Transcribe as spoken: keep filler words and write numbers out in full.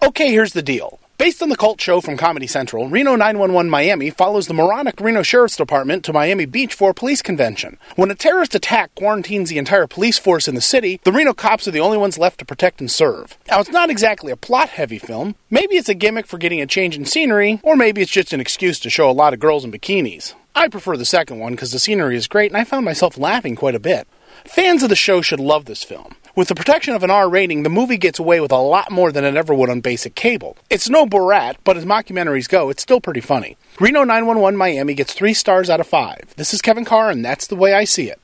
Okay, here's the deal. Based on the cult show from Comedy Central, Reno nine one one Miami follows the moronic Reno Sheriff's Department to Miami Beach for a police convention. When a terrorist attack quarantines the entire police force in the city, the Reno cops are the only ones left to protect and serve. Now, it's not exactly a plot-heavy film. Maybe it's a gimmick for getting a change in scenery, or maybe it's just an excuse to show a lot of girls in bikinis. I prefer the second one because the scenery is great and I found myself laughing quite a bit. Fans of the show should love this film. With the protection of an R rating, the movie gets away with a lot more than it ever would on basic cable. It's no Borat, but as mockumentaries go, it's still pretty funny. Reno nine one one Miami gets three stars out of five. This is Kevin Carr, and that's the way I see it.